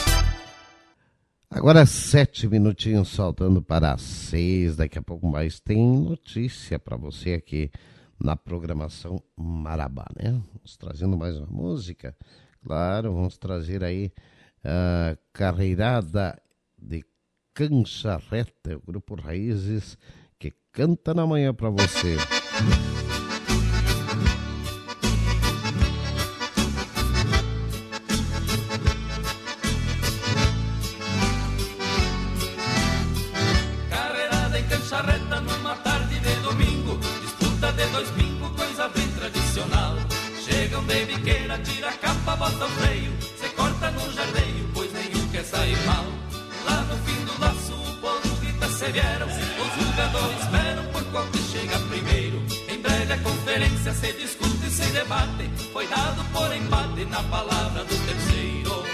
Agora sete minutinhos faltando para as seis. Daqui a pouco mais tem notícia para você aqui na programação Marabá, né? Vamos trazendo mais uma música. Claro, vamos trazer aí a Carreirada de Cancha Reta, o Grupo Raízes, que canta na manhã para você. Carreirada em Cancha Reta numa tarde de domingo, disputa de dois pingos, coisa bem tradicional. Chegam de biqueira, tira a capa, bota o freio, se corta no jardeio, pois nenhum quer sair mal. Lá no fim do laço o povo grita se vieram, os jogadores esperam por qual que chega primeiro. Em breve a conferência se discute e se debate, foi dado por empate na palavra do terceiro.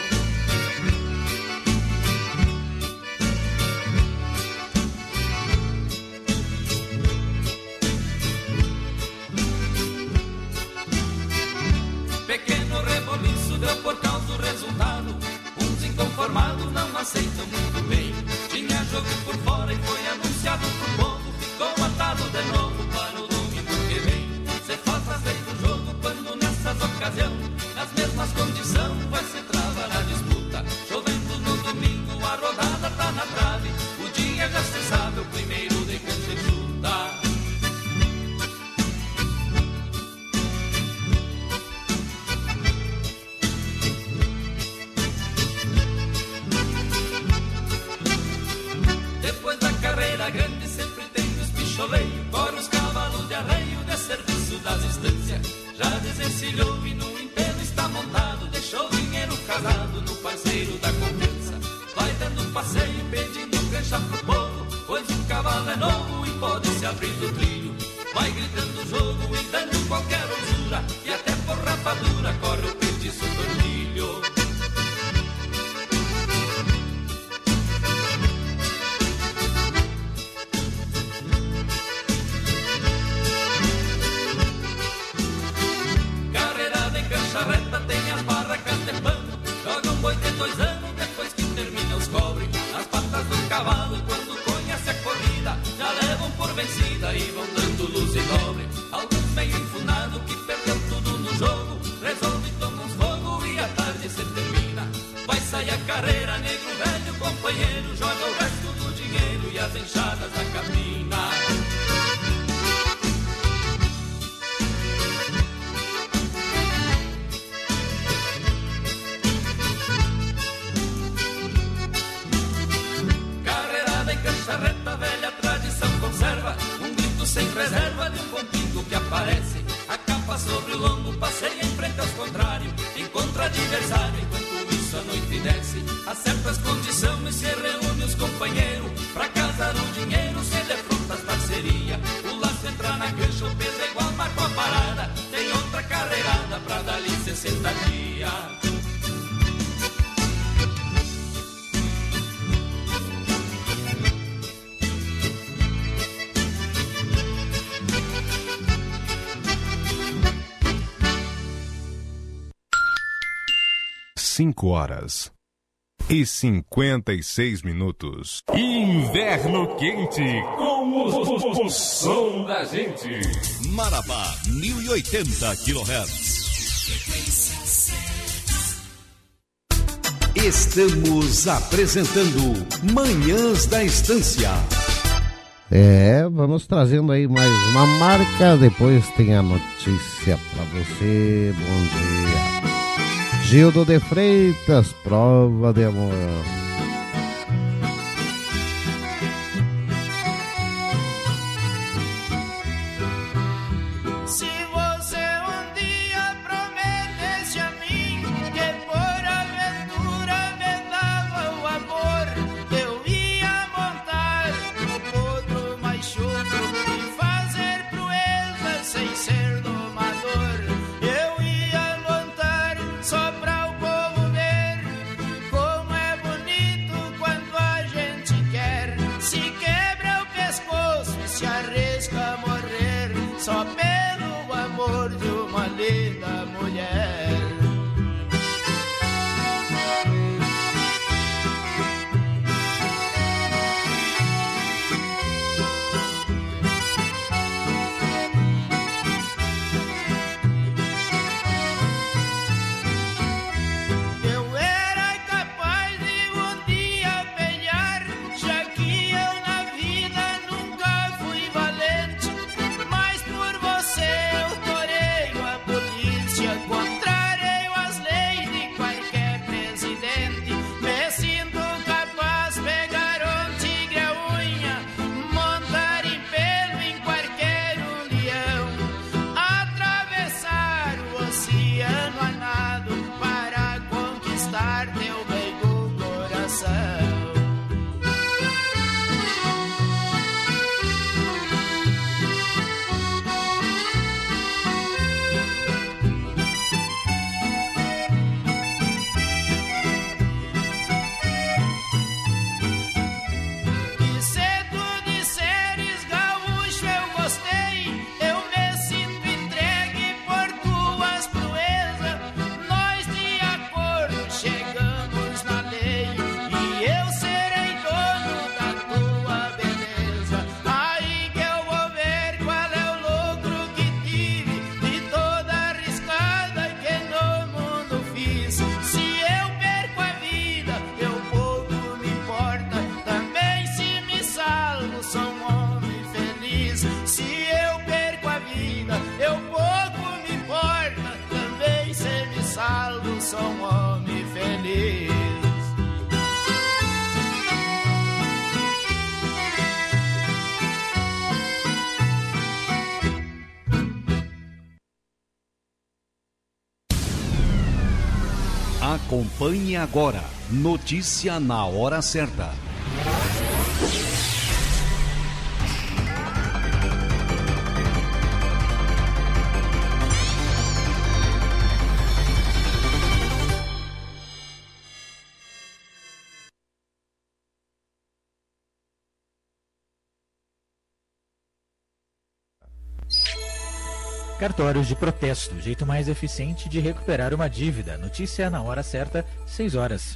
Pequeno reboliço deu por causa do resultado, uns inconformados não aceitam muito bem. Tinha jogo por fora e foi anunciado pro povo, ficou atado de novo para o domingo que vem. Se faz as leis do jogo quando nessas ocasiões, nas mesmas condições vai se travar a disputa. Chovendo no domingo a rodada tá na trave, o dia já se sabe, o primeiro de cancha e chuta. Depois da carreira grande sempre tem os picholeios, fora os cavalos de arreio de serviço das estâncias. Já desencilhou e no impelo está montado, deixou o dinheiro casado no parceiro da confiança. Vai dando passeio pedindo cancha pro povo, pois o cavalo é novo e pode se abrir do trilho. Vai gritando o jogo e dando qualquer usura, e até por rapadura corre o petiço tornilho. Reta tem as barracas de pano, joga um boi de dois anos depois que termina os cobre nas patas do cavalo, e quando conhece a corrida já levam por vencida e vão dando luz e dobre. Alguns meio enfunado que perdeu tudo no jogo, resolve tomar uns fogo e a tarde se termina. Vai sair a carreira, negro velho companheiro, joga o resto do dinheiro e as enxadas da cabina. Reta velha tradição conserva um grito sem reserva de um pontinho que aparece. A capa sobre o lombo passeia em frente aos contrários, encontra adversário enquanto isso a noite desce. Acerta as condições e se reúne os companheiros pra casar o dinheiro, se defronta as parceria. O laço entra na cancha, o peso é igual, marca a parada. Tem outra carreirada pra dali sessenta dias. Cinco horas. e cinquenta e seis minutos. Inverno quente com o, o, o som da gente. Marabá mil e oitenta quilohertz. Estamos apresentando Manhãs da Estância. É, vamos trazendo aí mais uma marca, depois tem a notícia pra você. Bom dia. Gildo de Freitas, prova de amor. Só pelo amor de uma linda mulher. Eu era capaz de um dia penhar, já que eu na vida nunca fui valente. Eu toreio a polícia, contrareio as leis de qualquer presidente. Me sinto capaz de pegar um tigre à unha, montar em pelo em qualquer um leão, atravessar o oceano a nado para conquistar teu meigo coração. Sou um homem feliz. Acompanhe agora. Notícia na hora certa. Cartórios de protesto, jeito mais eficiente de recuperar uma dívida. Notícia na hora certa, seis horas.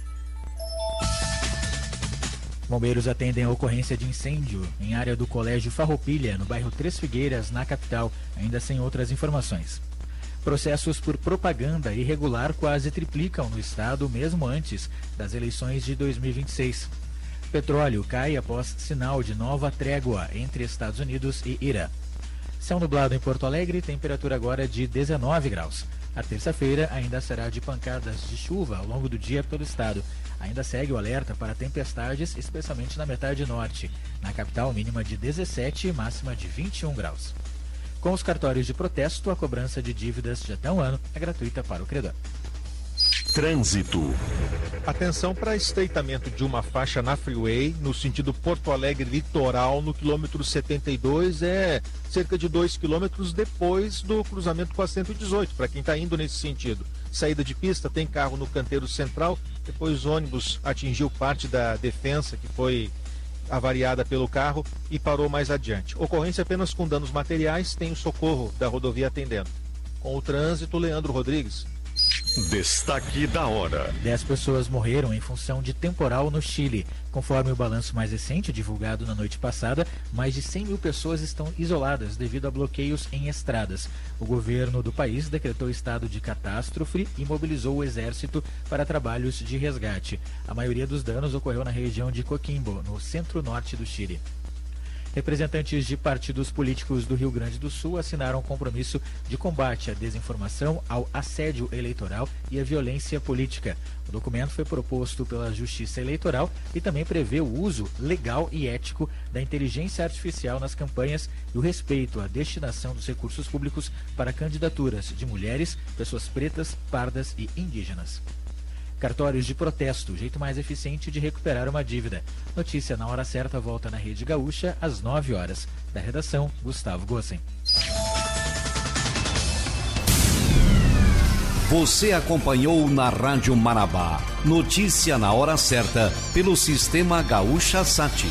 Bombeiros atendem a ocorrência de incêndio em área do Colégio Farroupilha, no bairro Três Figueiras, na capital, ainda sem outras informações. Processos por propaganda irregular quase triplicam no estado mesmo antes das eleições de dois mil e vinte e seis. Petróleo cai após sinal de nova trégua entre Estados Unidos e Irã. Céu nublado em Porto Alegre, temperatura agora de dezenove graus. A terça-feira ainda será de pancadas de chuva ao longo do dia pelo estado. Ainda segue o alerta para tempestades, especialmente na metade norte. Na capital, mínima de dezessete e máxima de vinte e um graus. Com os cartórios de protesto, a cobrança de dívidas de até um ano é gratuita para o credor. Trânsito. Atenção para estreitamento de uma faixa na Freeway, no sentido Porto Alegre Litoral, no quilômetro setenta e dois, é cerca de dois quilômetros depois do cruzamento com a cento e dezoito, para quem está indo nesse sentido. Saída de pista, tem carro no canteiro central, depois o ônibus atingiu parte da defensa que foi avariada pelo carro e parou mais adiante. Ocorrência apenas com danos materiais, tem o socorro da rodovia atendendo. Com o trânsito, Leandro Rodrigues. Destaque da hora. Dez pessoas morreram em função de temporal no Chile. Conforme o balanço mais recente, divulgado na noite passada, mais de cem mil pessoas estão isoladas devido a bloqueios em estradas. O governo do país decretou estado de catástrofe e mobilizou o exército para trabalhos de resgate. A maioria dos danos ocorreu na região de Coquimbo, no centro-norte do Chile. Representantes de partidos políticos do Rio Grande do Sul assinaram um compromisso de combate à desinformação, ao assédio eleitoral e à violência política. O documento foi proposto pela Justiça Eleitoral e também prevê o uso legal e ético da inteligência artificial nas campanhas e o respeito à destinação dos recursos públicos para candidaturas de mulheres, pessoas pretas, pardas e indígenas. Cartórios de protesto, o jeito mais eficiente de recuperar uma dívida. Notícia na hora certa volta na Rede Gaúcha às nove horas. Da redação, Gustavo Gossen. Você acompanhou na Rádio Marabá. Notícia na hora certa pelo Sistema Gaúcha Sat.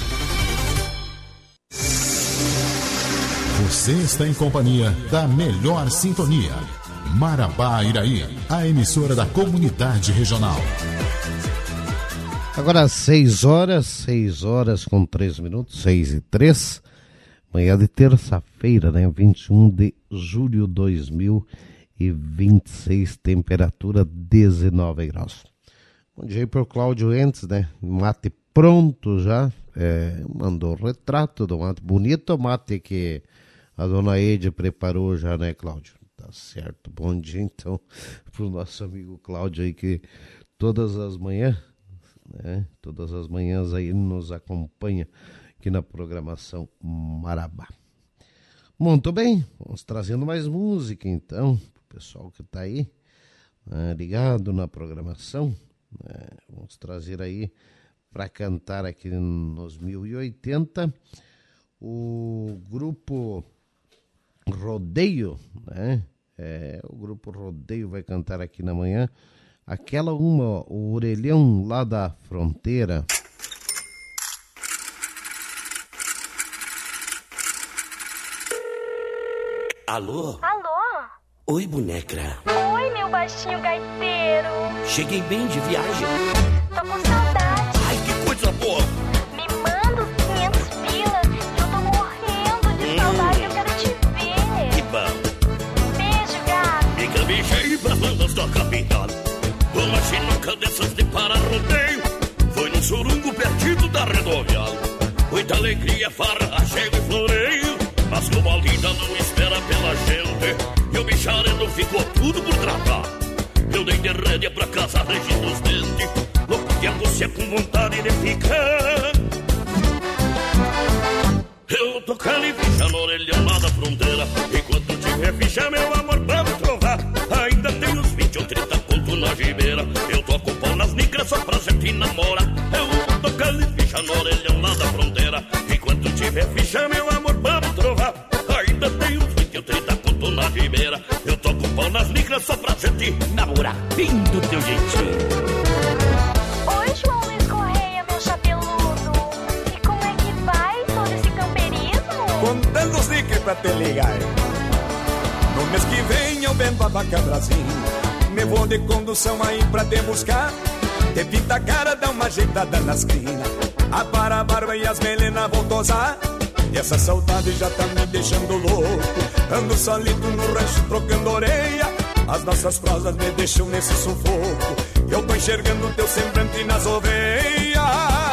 Você está em companhia da melhor sintonia. Marabá Iraí, a emissora da comunidade regional. Agora seis horas, seis horas com três minutos, seis e três. Manhã de terça-feira, né? vinte e um de julho de dois mil e vinte e seis, temperatura dezenove graus. Bom dia aí pro Cláudio Entes, né? Mate pronto já. É, mandou o retrato do mate. Bonito mate que a dona Ede preparou já, né, Cláudio? Tá certo, bom dia então pro nosso amigo Cláudio aí que todas as manhãs, né, todas as manhãs aí nos acompanha aqui na programação Marabá. Muito bem, vamos trazendo mais música então, pro pessoal que tá aí, né, ligado na programação, né, vamos trazer aí para cantar aqui nos mil e oitenta o grupo Rodeio, né? É, o grupo Rodeio vai cantar aqui na manhã aquela uma, o Orelhão lá da Fronteira. Alô? Alô? Oi, boneca. Oi, meu baixinho gaiteiro. Cheguei bem de viagem. Tô com saudade. Ai, que coisa boa. Me manda os quinhentos pila, que eu tô morrendo de hum. saudade, eu quero te ver. Que bom. Me cambijei pras bandas da capital. Uma sinuca dessas de para-rodeio. Foi num surungo perdido da rodoviária. Muita alegria, farra, chego e floreio. Mas como a lida não espera pela gente, e o bicharelo ficou tudo por tratar. Eu dei de rédea pra casa, regindo os dentes, louco de angústia com vontade de ficar. Eu tô calificha na orelha lá da fronteira. Enquanto tiver ficha, meu amor, vamos trovar. Ainda tem uns vinte ou trinta conto na gibeira. Eu toco pau nas negras só pra gente namorar. Eu tô calificha na orelha lá da fronteira. Enquanto tiver ficha, meu amor, vamos trovar. Ainda tem uns vinte ou trinta conto na gibeira. Eu toco pau nas negras só pra gente namorar. Bem do teu jeitinho. Oi, João Luiz Correia, meu chapeludo. E como é que vai todo esse camperismo? Contando os nicks pra te ligar. No mês que vem eu vendo a vaca Brasil. Me vou de condução aí pra te buscar. Te pinta a cara, dá uma ajeitada nas crinas. Apara a barba e as melenas vou tosar. E essa saudade já tá me deixando louco. Ando solito no rancho trocando orelha. As nossas prosas me deixam nesse sufoco. Eu tô enxergando teu semblante nas oveias.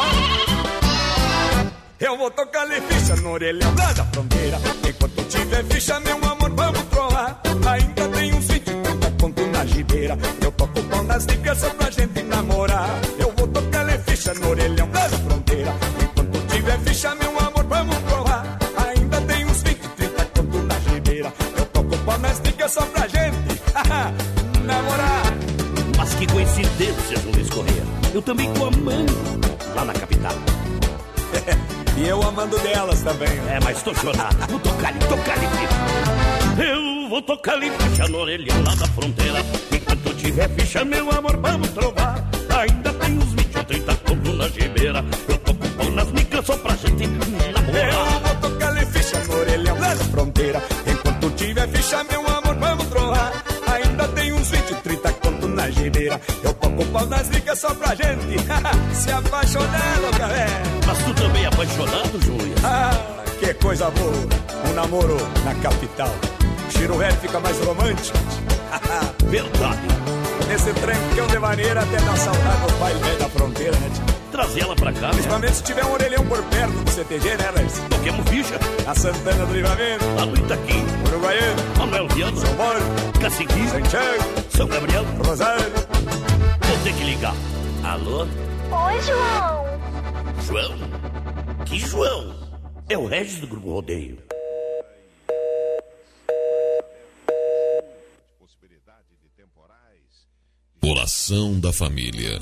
Eu vou tocar-lhe ficha na orelha lá da fronteira. Enquanto tiver ficha, meu amor, vamos trollar. Ainda tem uns vinte, trinta conto na gibeira. Eu toco pau nas dicas só pra gente namorar. Eu vou tocar-lhe ficha no orelhão lá da fronteira. Enquanto tiver ficha, meu amor, vamos trollar. Ainda tem uns vinte, trinta conto na gibeira. Eu toco pau nas dicas só pra gente namorar. Mas que coincidência, João Luiz Correia. Eu também tô amando lá na capital. E eu amando delas também. É, mas tô chorado. Vou tocar-lhe, tocar-lhe ficha. Eu vou tocar-lhe ficha na orelha lá da fronteira. Enquanto tiver ficha, meu amor, vamos trovar. Ainda tem uns vinte ou trinta conto na gibeira. Eu tô com pau nas micas só pra gente namorar. Eu vou tocar-lhe ficha na orelha lá da fronteira. Enquanto tiver ficha, meu amor, vamos trovar. Ainda tem uns vinte, trinta conto na pau nas nicas só pra gente se apaixonar, louca véia. Mas tu também é apaixonado, Júlia? Ah, que coisa boa, um namoro na capital. O Chiro velho fica mais romântico. Verdade. Nesse trancão de maneira até dá saudade do baile velho da fronteira, né, tio? Trazer ela pra cá, principalmente, né? Se tiver um orelhão por perto do C T G, né, Lars? Toquemos ficha. A Santana do Livramento, a do Itaqui, Uruguaiano, Manuel Viana, São Borja, Caciqui, Santiago, São Gabriel, Rosário. Vou ter que ligar. Alô? Oi, João. João? Que João? É o Regis do Grupo Rodeio. Oração da família.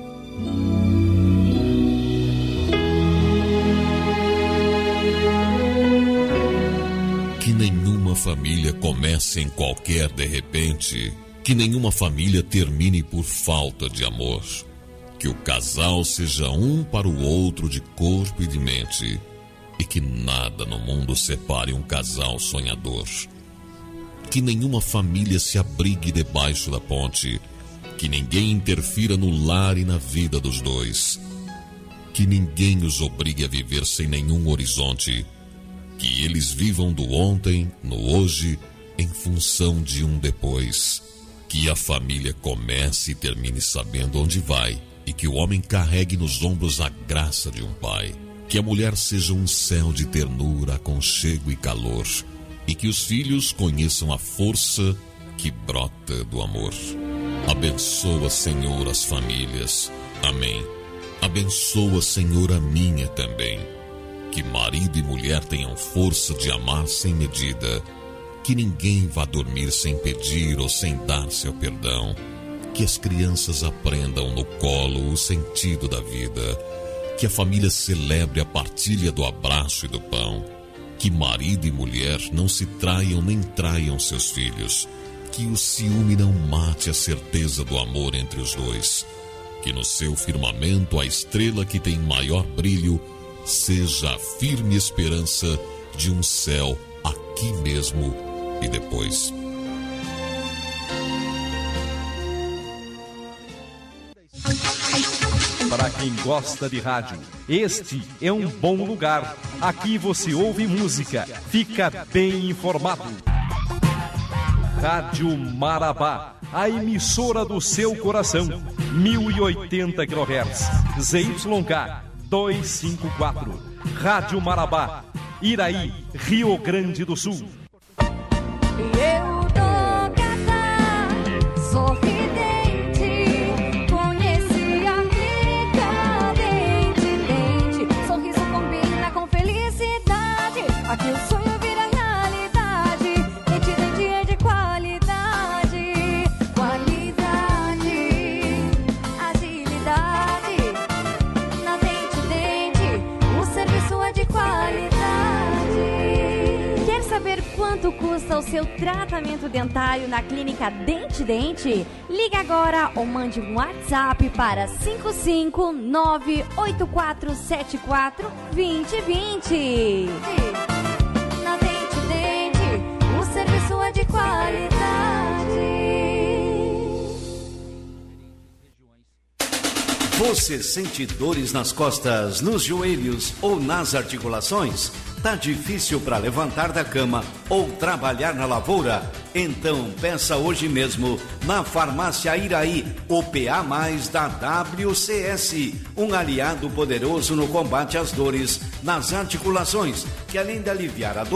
Que nenhuma família comece em qualquer de repente, que nenhuma família termine por falta de amor, que o casal seja um para o outro de corpo e de mente, e que nada no mundo separe um casal sonhador, que nenhuma família se abrigue debaixo da ponte, que ninguém interfira no lar e na vida dos dois, que ninguém os obrigue a viver sem nenhum horizonte, que eles vivam do ontem, no hoje, em função de um depois, que a família comece e termine sabendo onde vai, e que o homem carregue nos ombros a graça de um pai, que a mulher seja um céu de ternura, aconchego e calor, e que os filhos conheçam a força que brota do amor. Abençoa, Senhor, as famílias. Amém. Abençoa, Senhor, a minha também. Que marido e mulher tenham força de amar sem medida. Que ninguém vá dormir sem pedir ou sem dar seu perdão. Que as crianças aprendam no colo o sentido da vida. Que a família celebre a partilha do abraço e do pão. Que marido e mulher não se traiam nem traiam seus filhos. Que o ciúme não mate a certeza do amor entre os dois. Que no seu firmamento a estrela que tem maior brilho seja a firme esperança de um céu aqui mesmo e depois. Para quem gosta de rádio, este é um bom lugar. Aqui você ouve música, fica bem informado. Rádio Marabá, a emissora do seu coração, mil e oitenta quilohertz, Z Y K duzentos e cinquenta e quatro. Rádio Marabá, Iraí, Rio Grande do Sul. Eu tô gata, sorridente, conheci a clínica Dente Dente. Sorriso combina com felicidade, aqui o sonho vira realidade. Dente Dente é de qualidade, qualidade, agilidade. Na Dente Dente, o serviço é de qualidade. Quer saber quanto custa o seu tratamento dentário na clínica Dente Dente? Ligue agora ou mande um WhatsApp para cinco cinco nove oito quatro sete quatro dois zero dois zero. Na Dente Dente, o serviço é de qualidade. Você sente dores nas costas, nos joelhos ou nas articulações? Tá difícil para levantar da cama ou trabalhar na lavoura? Então peça hoje mesmo na Farmácia Iraí o P A mais da W C S, um aliado poderoso no combate às dores nas articulações, que além de aliviar a dor,